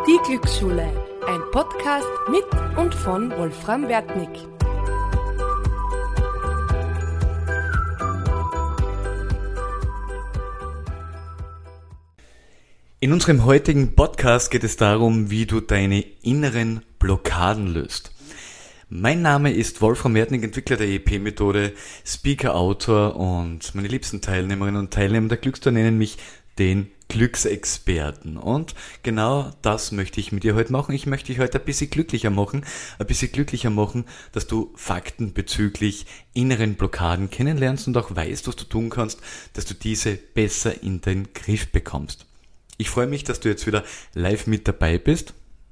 Die Glücksschule, ein Podcast mit und von Wolfram Wertnick. In unserem heutigen Podcast geht es darum, wie du deine inneren Blockaden löst. Mein Name ist Wolfram Wertnick, Entwickler der EP-Methode, Speaker, Autor und meine liebsten Teilnehmerinnen und Teilnehmer der Glückstour nennen mich den Glücksexperten. Und genau das möchte ich mit dir heute machen. Ich möchte dich heute ein bisschen glücklicher machen, dass du Fakten bezüglich inneren Blockaden kennenlernst und auch weißt, was du tun kannst, dass du diese besser in den Griff bekommst. Ich freue mich, dass du jetzt wieder live mit dabei bist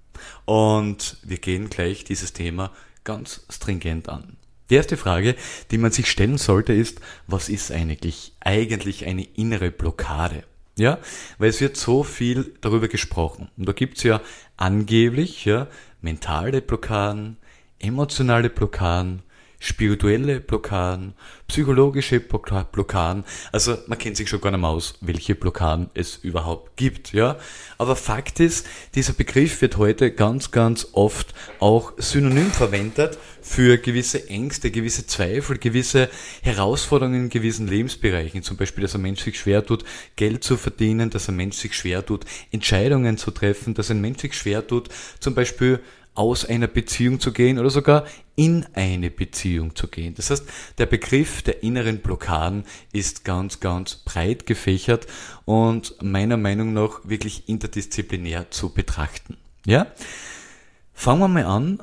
und wir gehen gleich dieses Thema ganz stringent an. Die erste Frage, die man sich stellen sollte, ist, was ist eigentlich eine innere Blockade? Ja, weil es wird so viel darüber gesprochen. Und da gibt's ja angeblich mentale Blockaden, emotionale Blockaden, spirituelle Blockaden, psychologische Blockaden. Also man kennt sich schon gar nicht mehr aus, welche Blockaden es überhaupt gibt. Ja, aber Fakt ist, dieser Begriff wird heute ganz, ganz oft auch synonym verwendet für gewisse Ängste, gewisse Zweifel, gewisse Herausforderungen in gewissen Lebensbereichen. Zum Beispiel, dass ein Mensch sich schwer tut, Geld zu verdienen, dass ein Mensch sich schwer tut, Entscheidungen zu treffen, dass ein Mensch sich schwer tut, zum Beispiel aus einer Beziehung zu gehen oder sogar in eine Beziehung zu gehen. Das heißt, der Begriff der inneren Blockaden ist ganz, ganz breit gefächert und meiner Meinung nach wirklich interdisziplinär zu betrachten. Ja? Fangen wir mal an,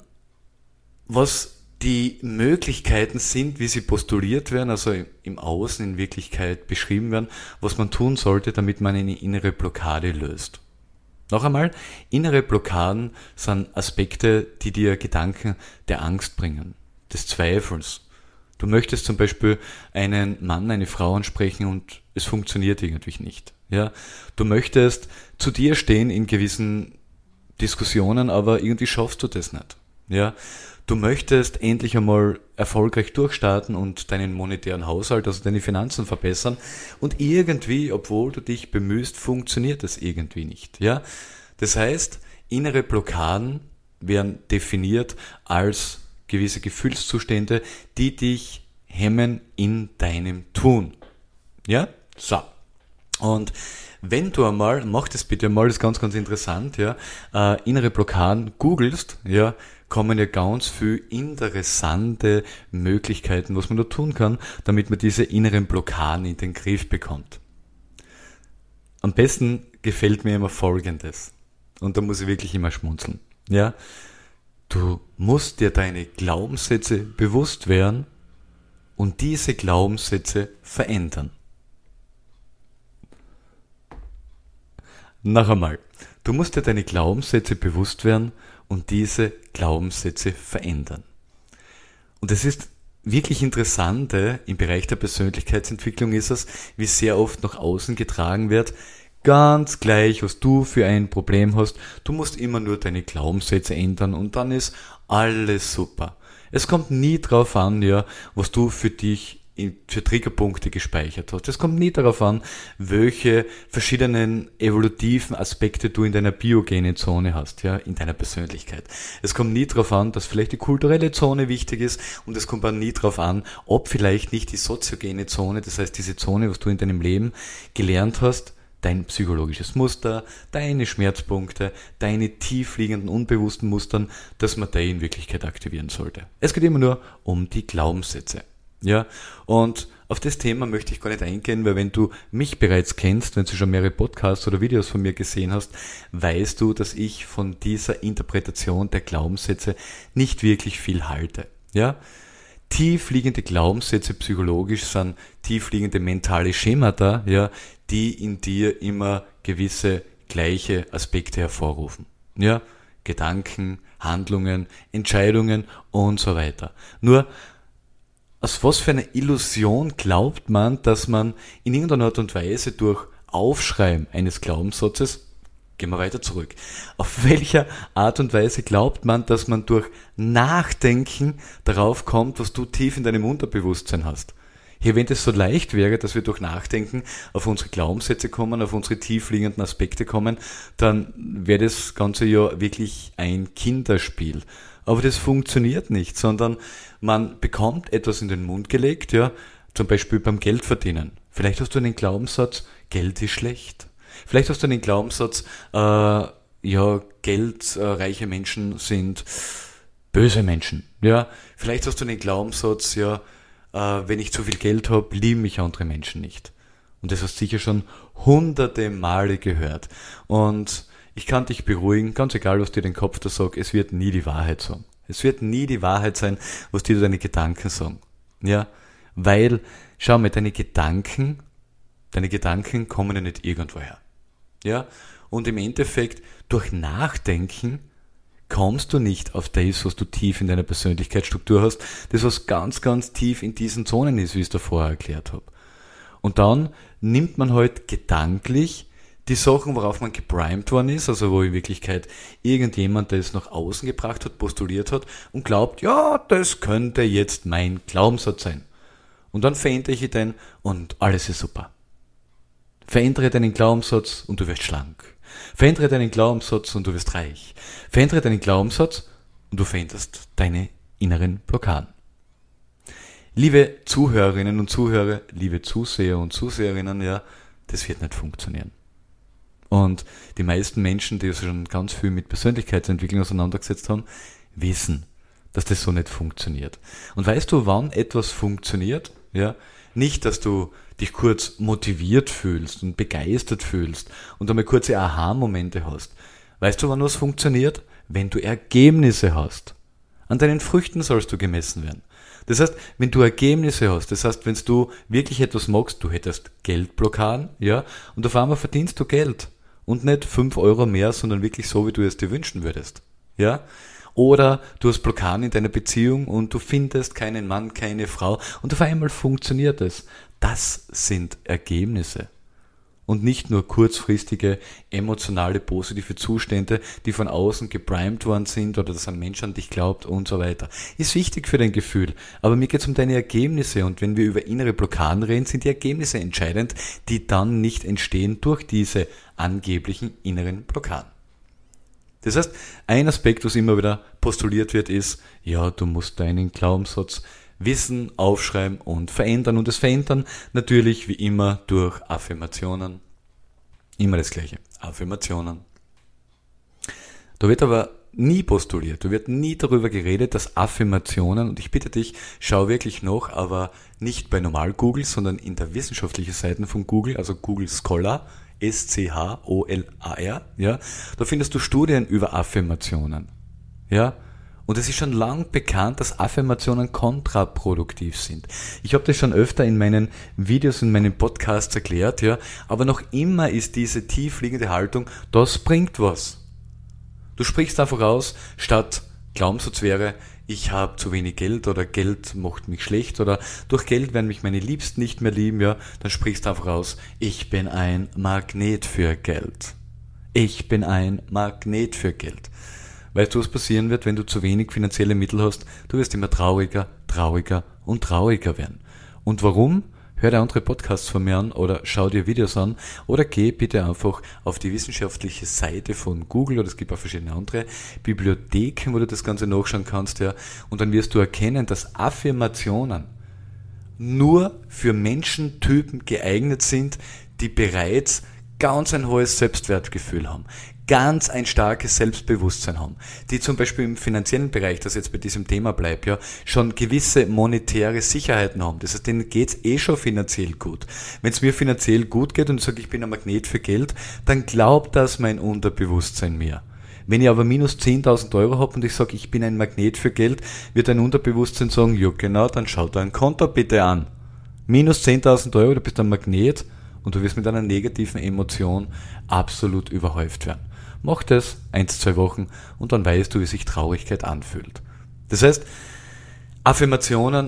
was die Möglichkeiten sind, wie sie postuliert werden, also im Außen in Wirklichkeit beschrieben werden, was man tun sollte, damit man eine innere Blockade löst. Noch einmal, innere Blockaden sind Aspekte, die dir Gedanken der Angst bringen, des Zweifels. Du möchtest zum Beispiel einen Mann, eine Frau ansprechen und es funktioniert irgendwie nicht. Ja? Du möchtest zu dir stehen in gewissen Diskussionen, aber irgendwie schaffst du das nicht. Ja? Du möchtest endlich einmal erfolgreich durchstarten und deinen monetären Haushalt, also deine Finanzen verbessern und irgendwie, obwohl du dich bemühst, funktioniert das irgendwie nicht. Ja? Das heißt, innere Blockaden werden definiert als gewisse Gefühlszustände, die dich hemmen in deinem Tun. Ja? So. Und wenn du einmal, mach das bitte mal, das ist ganz, ganz interessant, ja, innere Blockaden googelst, ja, kommen ja ganz viele interessante Möglichkeiten, was man da tun kann, damit man diese inneren Blockaden in den Griff bekommt. Am besten gefällt mir immer Folgendes. Und da muss ich wirklich immer schmunzeln. Ja, du musst dir deine Glaubenssätze bewusst werden und diese Glaubenssätze verändern. Noch einmal. Du musst dir deine Glaubenssätze bewusst werden und diese Glaubenssätze verändern. Und es ist wirklich Interessante im Bereich der Persönlichkeitsentwicklung ist es, wie sehr oft nach außen getragen wird, ganz gleich, was du für ein Problem hast, du musst immer nur deine Glaubenssätze ändern und dann ist alles super. Es kommt nie drauf an, ja, was du für dich für Triggerpunkte gespeichert hast. Es kommt nie darauf an, welche verschiedenen evolutiven Aspekte du in deiner biogenen Zone hast, ja, in deiner Persönlichkeit. Es kommt nie darauf an, dass vielleicht die kulturelle Zone wichtig ist und es kommt auch nie darauf an, ob vielleicht nicht die soziogene Zone, das heißt diese Zone, was du in deinem Leben gelernt hast, dein psychologisches Muster, deine Schmerzpunkte, deine tiefliegenden unbewussten Mustern, dass man die in Wirklichkeit aktivieren sollte. Es geht immer nur um die Glaubenssätze. Ja, und auf das Thema möchte ich gar nicht eingehen, weil wenn du mich bereits kennst, wenn du schon mehrere Podcasts oder Videos von mir gesehen hast, weißt du, dass ich von dieser Interpretation der Glaubenssätze nicht wirklich viel halte. Ja, tiefliegende Glaubenssätze psychologisch sind tiefliegende mentale Schemata, ja, die in dir immer gewisse gleiche Aspekte hervorrufen. Ja, Gedanken, Handlungen, Entscheidungen und so weiter. Nur aus was für einer Illusion glaubt man, dass man in irgendeiner Art und Weise durch Aufschreiben eines Glaubenssatzes, gehen wir weiter zurück, auf welcher Art und Weise glaubt man, dass man durch Nachdenken darauf kommt, was du tief in deinem Unterbewusstsein hast? Hey, wenn das so leicht wäre, dass wir durch Nachdenken auf unsere Glaubenssätze kommen, auf unsere tiefliegenden Aspekte kommen, dann wäre das Ganze ja wirklich ein Kinderspiel. Aber das funktioniert nicht, sondern man bekommt etwas in den Mund gelegt, ja, zum Beispiel beim Geldverdienen. Vielleicht hast du einen Glaubenssatz, Geld ist schlecht. Vielleicht hast du einen Glaubenssatz, geldreiche Menschen sind böse Menschen. Ja, vielleicht hast du einen Glaubenssatz, wenn ich zu viel Geld habe, lieben mich andere Menschen nicht. Und das hast du sicher schon hunderte Male gehört. Und ich kann dich beruhigen, ganz egal, was dir den Kopf da sagt, es wird nie die Wahrheit sagen. Es wird nie die Wahrheit sein, was dir deine Gedanken sagen. Ja, weil, schau mal, deine Gedanken kommen ja nicht irgendwo her. Ja, und im Endeffekt, durch Nachdenken kommst du nicht auf das, was du tief in deiner Persönlichkeitsstruktur hast, das was ganz, ganz tief in diesen Zonen ist, wie ich es da vorher erklärt habe. Und dann nimmt man halt gedanklich die Sachen, worauf man geprimed worden ist, also wo in Wirklichkeit irgendjemand das nach außen gebracht hat, postuliert hat und glaubt, ja, das könnte jetzt mein Glaubenssatz sein. Und dann verändere ich den und alles ist super. Verändere deinen Glaubenssatz und du wirst schlank. Verändere deinen Glaubenssatz und du wirst reich. Verändere deinen Glaubenssatz und du veränderst deine inneren Blockaden. Liebe Zuhörerinnen und Zuhörer, liebe Zuseher und Zuseherinnen, ja, das wird nicht funktionieren. Und die meisten Menschen, die sich schon ganz viel mit Persönlichkeitsentwicklung auseinandergesetzt haben, wissen, dass das so nicht funktioniert. Und weißt du, wann etwas funktioniert? Ja, nicht, dass du dich kurz motiviert fühlst und begeistert fühlst und einmal kurze Aha-Momente hast. Weißt du, wann was funktioniert? Wenn du Ergebnisse hast. An deinen Früchten sollst du gemessen werden. Das heißt, wenn du Ergebnisse hast, das heißt, wenn du wirklich etwas magst, du hättest Geldblockaden, ja, und auf einmal verdienst du Geld. Und nicht 5 Euro mehr, sondern wirklich so, wie du es dir wünschen würdest. Ja? Oder du hast Blockaden in deiner Beziehung und du findest keinen Mann, keine Frau und auf einmal funktioniert es. Das sind Ergebnisse. Und nicht nur kurzfristige, emotionale, positive Zustände, die von außen geprimed worden sind oder dass ein Mensch an dich glaubt und so weiter. Ist wichtig für dein Gefühl, aber mir geht es um deine Ergebnisse und wenn wir über innere Blockaden reden, sind die Ergebnisse entscheidend, die dann nicht entstehen durch diese angeblichen inneren Blockaden. Das heißt, ein Aspekt, was immer wieder postuliert wird, ist, ja, du musst deinen Glaubenssatz wissen, aufschreiben und verändern. Und das Verändern natürlich wie immer durch Affirmationen. Immer das Gleiche. Affirmationen. Da wird aber nie postuliert, da wird nie darüber geredet, dass Affirmationen, und ich bitte dich, schau wirklich nach, aber nicht bei normal Google, sondern in der wissenschaftlichen Seite von Google, also Google Scholar, SCHOLAR, ja, da findest du Studien über Affirmationen. Ja, und es ist schon lang bekannt, dass Affirmationen kontraproduktiv sind. Ich habe das schon öfter in meinen Videos, in meinen Podcasts erklärt, ja, aber noch immer ist diese tiefliegende Haltung, das bringt was. Du sprichst einfach aus, statt Glaubenssatz wäre, ich habe zu wenig Geld oder Geld macht mich schlecht oder durch Geld werden mich meine Liebsten nicht mehr lieben, ja, dann sprichst du einfach aus, ich bin ein Magnet für Geld. Ich bin ein Magnet für Geld. Weißt du, was passieren wird, wenn du zu wenig finanzielle Mittel hast? Du wirst immer trauriger, trauriger und trauriger werden. Und warum? Hör dir andere Podcasts von mir an oder schau dir Videos an oder geh bitte einfach auf die wissenschaftliche Seite von Google oder es gibt auch verschiedene andere Bibliotheken, wo du das Ganze nachschauen kannst, ja, und dann wirst du erkennen, dass Affirmationen nur für Menschentypen geeignet sind, die bereits ganz ein hohes Selbstwertgefühl haben, ganz ein starkes Selbstbewusstsein haben, die zum Beispiel im finanziellen Bereich, das jetzt bei diesem Thema bleibt, ja, schon gewisse monetäre Sicherheiten haben. Das heißt, denen geht's schon finanziell gut. Wenn es mir finanziell gut geht und ich sage, ich bin ein Magnet für Geld, dann glaubt das mein Unterbewusstsein mir. Wenn ich aber minus 10.000 Euro habe und ich sage, ich bin ein Magnet für Geld, wird dein Unterbewusstsein sagen, ja genau, dann schau dein Konto bitte an. Minus 10.000 Euro, du bist ein Magnet und du wirst mit einer negativen Emotion absolut überhäuft werden. Mach das 1-2 Wochen und dann weißt du, wie sich Traurigkeit anfühlt. Das heißt, Affirmationen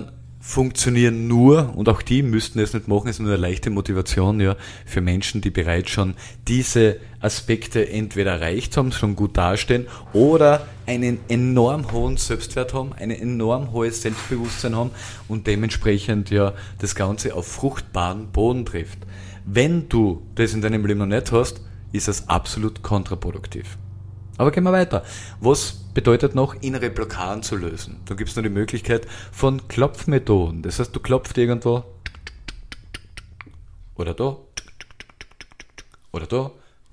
funktionieren nur, und auch die müssten es nicht machen, es ist nur eine leichte Motivation, ja, für Menschen, die bereits schon diese Aspekte entweder erreicht haben, schon gut dastehen, oder einen enorm hohen Selbstwert haben, ein enorm hohes Selbstbewusstsein haben und dementsprechend ja das Ganze auf fruchtbaren Boden trifft. Wenn du das in deinem Leben noch nicht hast, ist das absolut kontraproduktiv. Aber gehen wir weiter. Was bedeutet noch, innere Blockaden zu lösen? Da gibt es noch die Möglichkeit von Klopfmethoden. Das heißt, du klopfst irgendwo oder da oder da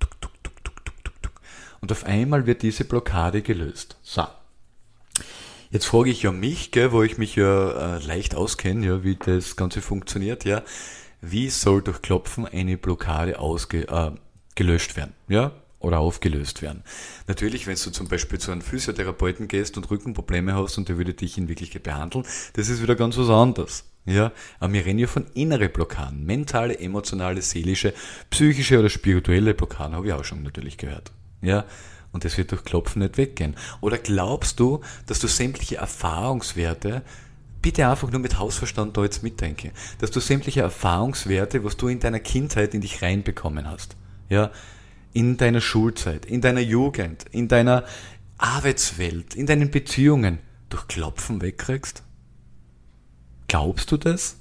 und auf einmal wird diese Blockade gelöst. So. Jetzt frage ich ja mich, gell, wo ich mich ja leicht auskenne, ja, wie das Ganze funktioniert. Ja, wie soll durch Klopfen eine Blockade gelöscht werden? Ja? Oder aufgelöst werden. Natürlich, wenn du zum Beispiel zu einem Physiotherapeuten gehst und Rückenprobleme hast und der würde dich in Wirklichkeit behandeln, das ist wieder ganz was anderes. Ja, aber wir reden ja von innere Blockaden. Mentale, emotionale, seelische, psychische oder spirituelle Blockaden, habe ich auch schon natürlich gehört. Ja, und das wird durch Klopfen nicht weggehen. Oder glaubst du, dass du sämtliche Erfahrungswerte, bitte einfach nur mit Hausverstand da jetzt mitdenken, dass du sämtliche Erfahrungswerte, was du in deiner Kindheit in dich reinbekommen hast, ja, in deiner Schulzeit, in deiner Jugend, in deiner Arbeitswelt, in deinen Beziehungen durch Klopfen wegkriegst? Glaubst du das?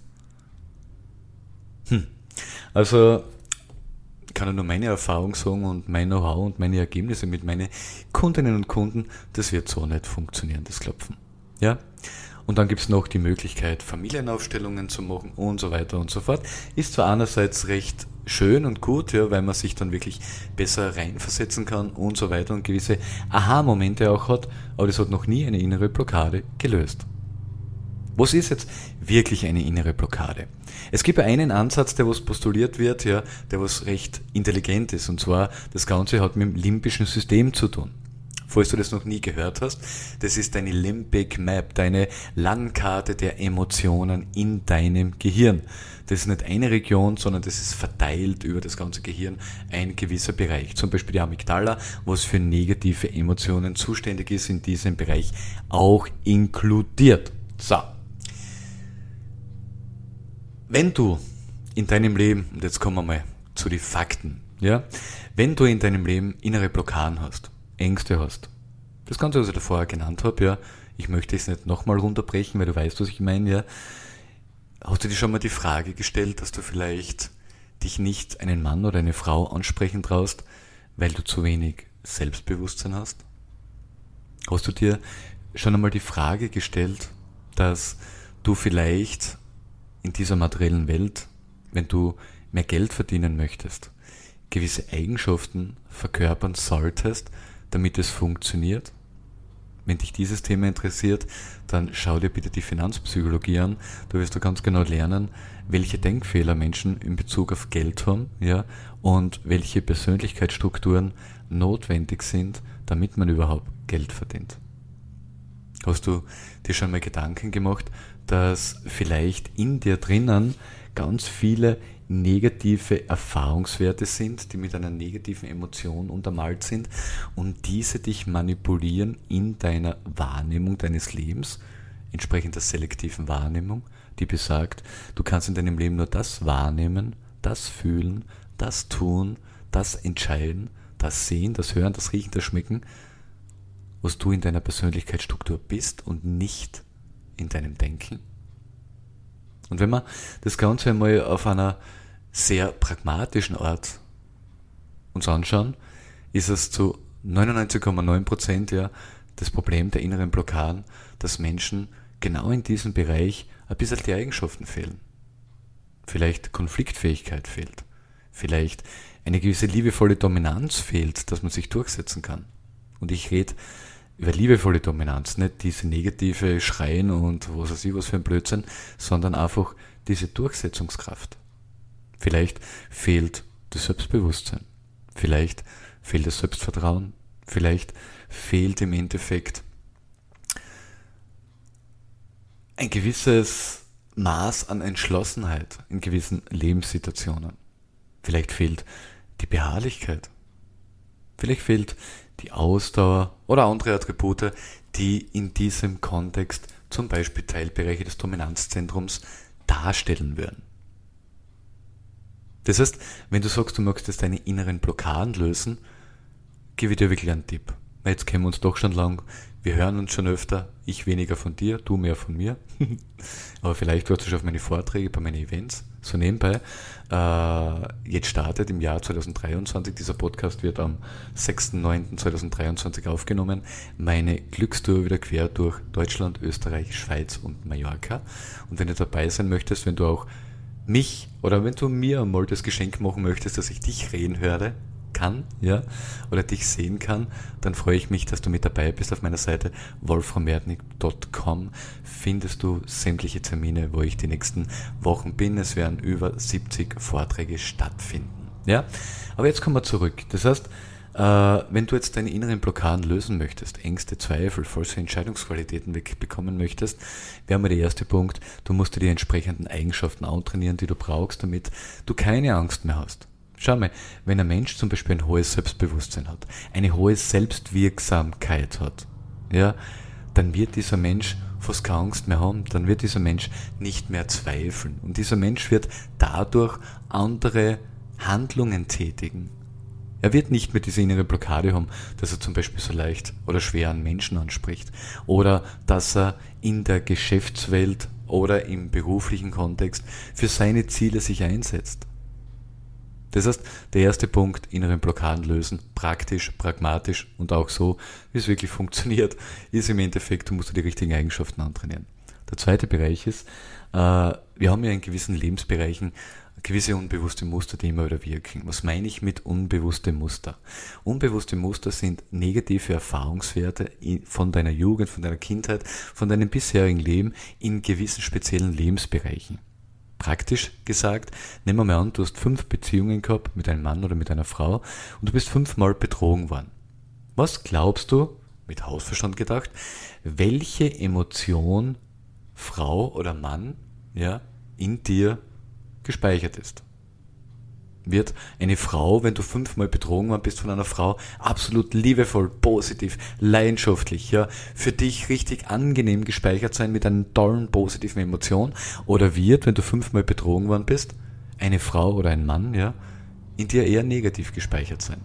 Also, ich kann nur meine Erfahrung sagen und mein Know-how und meine Ergebnisse mit meinen Kundinnen und Kunden, das wird so nicht funktionieren, das Klopfen. Ja? Und dann gibt es noch die Möglichkeit, Familienaufstellungen zu machen und so weiter und so fort. Ist zwar einerseits recht schön und gut, ja, weil man sich dann wirklich besser reinversetzen kann und so weiter und gewisse Aha-Momente auch hat, aber das hat noch nie eine innere Blockade gelöst. Was ist jetzt wirklich eine innere Blockade? Es gibt ja einen Ansatz, der was postuliert wird, ja, der was recht intelligent ist, und zwar das Ganze hat mit dem limbischen System zu tun. Falls du das noch nie gehört hast, das ist deine Limbic Map, deine Landkarte der Emotionen in deinem Gehirn. Das ist nicht eine Region, sondern das ist verteilt über das ganze Gehirn ein gewisser Bereich. Zum Beispiel die Amygdala, was für negative Emotionen zuständig ist, in diesem Bereich auch inkludiert. So. Wenn du in deinem Leben, und jetzt kommen wir mal zu den Fakten, ja, wenn du in deinem Leben innere Blockaden hast, Ängste hast. Das Ganze, was ich da vorher genannt habe, ja, ich möchte es nicht nochmal runterbrechen, weil du weißt, was ich meine, ja. Hast du dir schon mal die Frage gestellt, dass du vielleicht dich nicht einen Mann oder eine Frau ansprechen traust, weil du zu wenig Selbstbewusstsein hast? Hast du dir schon einmal die Frage gestellt, dass du vielleicht in dieser materiellen Welt, wenn du mehr Geld verdienen möchtest, gewisse Eigenschaften verkörpern solltest, damit es funktioniert? Wenn dich dieses Thema interessiert, dann schau dir bitte die Finanzpsychologie an. Da wirst du ganz genau lernen, welche Denkfehler Menschen in Bezug auf Geld haben, ja, und welche Persönlichkeitsstrukturen notwendig sind, damit man überhaupt Geld verdient. Hast du dir schon mal Gedanken gemacht, dass vielleicht in dir drinnen ganz viele negative Erfahrungswerte sind, die mit einer negativen Emotion untermalt sind und diese dich manipulieren in deiner Wahrnehmung deines Lebens, entsprechend der selektiven Wahrnehmung, die besagt, du kannst in deinem Leben nur das wahrnehmen, das fühlen, das tun, das entscheiden, das sehen, das hören, das riechen, das schmecken, was du in deiner Persönlichkeitsstruktur bist und nicht in deinem Denken. Und wenn wir das Ganze einmal auf einer sehr pragmatischen Art uns anschauen, ist es zu 99,9% ja das Problem der inneren Blockaden, dass Menschen genau in diesem Bereich ein bisschen die Eigenschaften fehlen. Vielleicht Konfliktfähigkeit fehlt. Vielleicht eine gewisse liebevolle Dominanz fehlt, dass man sich durchsetzen kann. Und ich rede über liebevolle Dominanz, nicht diese negative Schreien und was weiß ich, was für ein Blödsinn, sondern einfach diese Durchsetzungskraft. Vielleicht fehlt das Selbstbewusstsein, vielleicht fehlt das Selbstvertrauen, vielleicht fehlt im Endeffekt ein gewisses Maß an Entschlossenheit in gewissen Lebenssituationen. Vielleicht fehlt die Beharrlichkeit, vielleicht fehlt die Ausdauer oder andere Attribute, die in diesem Kontext zum Beispiel Teilbereiche des Dominanzzentrums darstellen würden. Das heißt, wenn du sagst, du möchtest deine inneren Blockaden lösen, gebe ich dir wirklich einen Tipp. Weil jetzt kennen wir uns doch schon lang, wir hören uns schon öfter, ich weniger von dir, du mehr von mir. Aber vielleicht warst du schon auf meine Vorträge, bei meinen Events, so nebenbei. Jetzt startet im Jahr 2023, dieser Podcast wird am 6.9.2023 aufgenommen, meine Glückstour wieder quer durch Deutschland, Österreich, Schweiz und Mallorca. Und wenn du dabei sein möchtest, wenn du auch mich oder wenn du mir einmal das Geschenk machen möchtest, dass ich dich reden höre, kann, ja, oder dich sehen kann, dann freue ich mich, dass du mit dabei bist. Auf meiner Seite wolframmertnig.com findest du sämtliche Termine, wo ich die nächsten Wochen bin. Es werden über 70 Vorträge stattfinden. Ja, aber jetzt kommen wir zurück. Das heißt, wenn du jetzt deine inneren Blockaden lösen möchtest, Ängste, Zweifel, falsche Entscheidungsqualitäten wegbekommen möchtest, wäre mal der erste Punkt, du musst dir die entsprechenden Eigenschaften antrainieren, die du brauchst, damit du keine Angst mehr hast. Schau mal, wenn ein Mensch zum Beispiel ein hohes Selbstbewusstsein hat, eine hohe Selbstwirksamkeit hat, ja, dann wird dieser Mensch fast keine Angst mehr haben, dann wird dieser Mensch nicht mehr zweifeln. Und dieser Mensch wird dadurch andere Handlungen tätigen. Er wird nicht mehr diese innere Blockade haben, dass er zum Beispiel so leicht oder schwer an Menschen anspricht oder dass er in der Geschäftswelt oder im beruflichen Kontext für seine Ziele sich einsetzt. Das heißt, der erste Punkt, inneren Blockaden lösen, praktisch, pragmatisch und auch so, wie es wirklich funktioniert, ist im Endeffekt, du musst dir die richtigen Eigenschaften antrainieren. Der zweite Bereich ist, wir haben ja in gewissen Lebensbereichen gewisse unbewusste Muster, die immer wieder wirken. Was meine ich mit unbewusste Muster? Unbewusste Muster sind negative Erfahrungswerte von deiner Jugend, von deiner Kindheit, von deinem bisherigen Leben in gewissen speziellen Lebensbereichen. Praktisch gesagt, nehmen wir mal an, du hast 5 Beziehungen gehabt mit einem Mann oder mit einer Frau und du bist 5-mal betrogen worden. Was glaubst du, mit Hausverstand gedacht, welche Emotion Frau oder Mann, ja, in dir gespeichert ist? Wird eine Frau, wenn du 5-mal betrogen worden bist von einer Frau, absolut liebevoll, positiv, leidenschaftlich, ja, für dich richtig angenehm gespeichert sein mit einer tollen, positiven Emotion? Oder wird, wenn du 5-mal betrogen worden bist, eine Frau oder ein Mann, ja, in dir eher negativ gespeichert sein?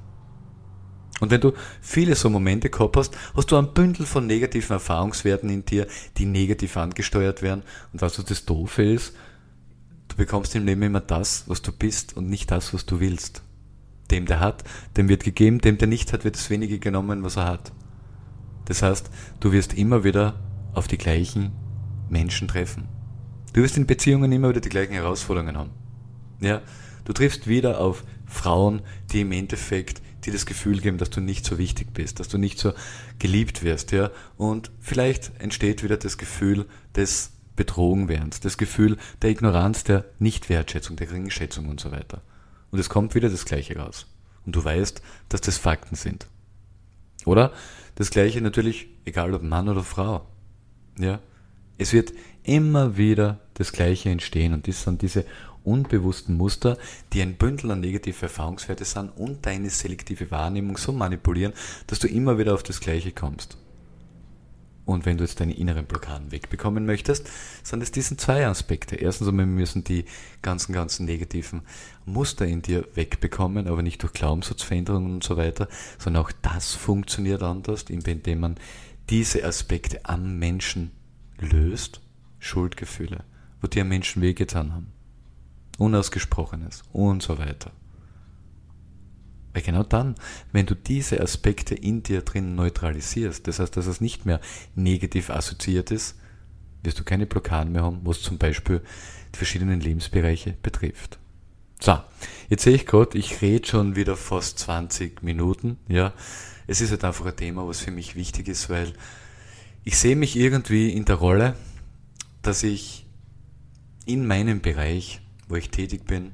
Und wenn du viele so Momente gehabt hast, hast du ein Bündel von negativen Erfahrungswerten in dir, die negativ angesteuert werden. Und was das Doofe ist, du bekommst im Leben immer das, was du bist und nicht das, was du willst. Dem, der hat, dem wird gegeben, dem, der nicht hat, wird das wenige genommen, was er hat. Das heißt, du wirst immer wieder auf die gleichen Menschen treffen. Du wirst in Beziehungen immer wieder die gleichen Herausforderungen haben. Ja, du triffst wieder auf Frauen, die im Endeffekt dir das Gefühl geben, dass du nicht so wichtig bist, dass du nicht so geliebt wirst, ja. Und vielleicht entsteht wieder das Gefühl des Betrogenwerdens, das Gefühl der Ignoranz, der Nichtwertschätzung, der Geringschätzung und so weiter. Und es kommt wieder das Gleiche raus. Und du weißt, dass das Fakten sind. Oder das Gleiche natürlich, egal ob Mann oder Frau. Ja, es wird immer wieder das Gleiche entstehen und das sind diese unbewussten Muster, die ein Bündel an negative Erfahrungswerte sind und deine selektive Wahrnehmung so manipulieren, dass du immer wieder auf das Gleiche kommst. Und wenn du jetzt deine inneren Blockaden wegbekommen möchtest, sind es diese 2 Aspekte. Erstens einmal, wir müssen die ganzen negativen Muster in dir wegbekommen, aber nicht durch Glaubenssatzveränderungen und so weiter, sondern auch das funktioniert anders, indem man diese Aspekte am Menschen löst. Schuldgefühle, wo dir Menschen wehgetan haben, Unausgesprochenes und so weiter. Weil genau dann, wenn du diese Aspekte in dir drin neutralisierst, das heißt, dass es nicht mehr negativ assoziiert ist, wirst du keine Blockaden mehr haben, was zum Beispiel die verschiedenen Lebensbereiche betrifft. So, jetzt sehe ich gerade, ich rede schon wieder fast 20 Minuten. Ja, es ist halt einfach ein Thema, was für mich wichtig ist, weil ich sehe mich irgendwie in der Rolle, dass ich in meinem Bereich, wo ich tätig bin,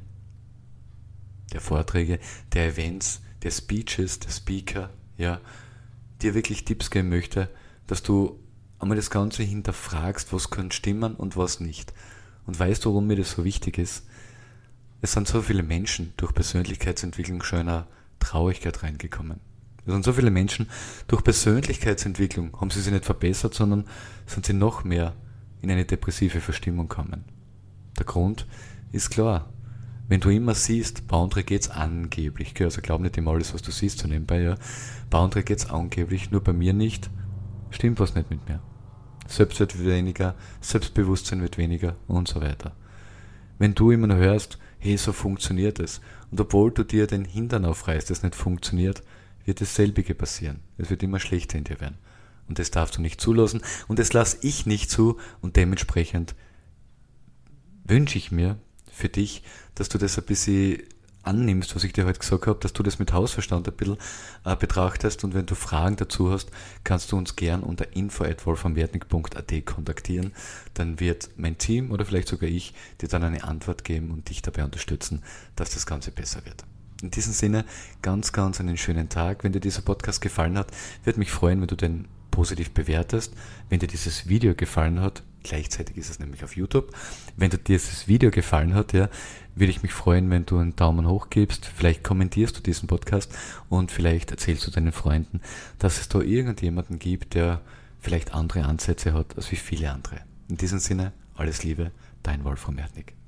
der Vorträge, der Events, der Speeches, der Speaker, ja, dir wirklich Tipps geben möchte, dass du einmal das Ganze hinterfragst, was kann stimmen und was nicht. Und weißt du, warum mir das so wichtig ist? Es sind so viele Menschen durch Persönlichkeitsentwicklung schon in eine Traurigkeit reingekommen. Es sind so viele Menschen, durch Persönlichkeitsentwicklung haben sie sich nicht verbessert, sondern sind sie noch mehr in eine depressive Verstimmung gekommen. Der Grund ist klar. Wenn du immer siehst, bei anderen geht's angeblich, also glaub nicht immer alles, was du siehst, so nebenbei, ja. Bei anderen geht's angeblich, nur bei mir nicht, stimmt was nicht mit mir. Selbstwert wird weniger, Selbstbewusstsein wird weniger und so weiter. Wenn du immer nur hörst, hey, so funktioniert es, und obwohl du dir den Hintern aufreißt, es nicht funktioniert, wird dasselbige passieren. Es wird immer schlechter in dir werden. Und das darfst du nicht zulassen und das lasse ich nicht zu und dementsprechend wünsche ich mir für dich, dass du das ein bisschen annimmst, was ich dir heute gesagt habe, dass du das mit Hausverstand ein bisschen betrachtest und wenn du Fragen dazu hast, kannst du uns gern unter info@wolframwertnig.at kontaktieren. Dann wird mein Team oder vielleicht sogar ich dir dann eine Antwort geben und dich dabei unterstützen, dass das Ganze besser wird. In diesem Sinne, ganz, ganz einen schönen Tag. Wenn dir dieser Podcast gefallen hat, würde mich freuen, wenn du den positiv bewertest. Wenn dir dieses Video gefallen hat, gleichzeitig ist es nämlich auf YouTube, wenn dir dieses Video gefallen hat, ja, würde ich mich freuen, wenn du einen Daumen hoch gibst. Vielleicht kommentierst du diesen Podcast und vielleicht erzählst du deinen Freunden, dass es da irgendjemanden gibt, der vielleicht andere Ansätze hat als wie viele andere. In diesem Sinne, alles Liebe, dein Wolfram Wertnig.